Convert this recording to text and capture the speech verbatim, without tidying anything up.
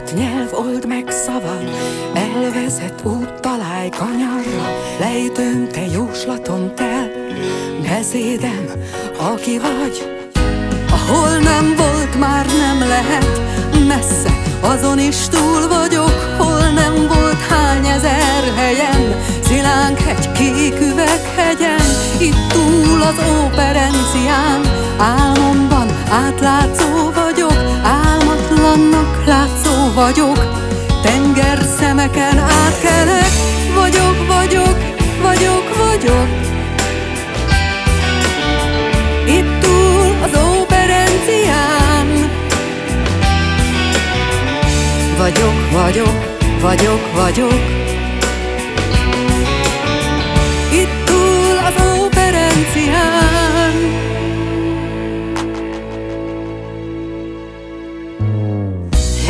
Nyugodt nyelv, old meg szavam, elvezet út, találj kanyarra. Lejtőm, te jóslatom, te beszédem, aki vagy. Ahol nem volt, már nem lehet, messze, azon is túl vagyok. Hol nem volt, hány ezer helyen, Szilánkhegy, kék üveghegyen. Itt túl az Óperencián, álmomban átlátszó vagyok, álmatlannak látszó vagyok. Tengerszemeken átkelek, vagyok, vagyok, vagyok, vagyok. Itt túl az Óperencián. Vagyok, vagyok, vagyok, vagyok. Itt túl az Óperencián.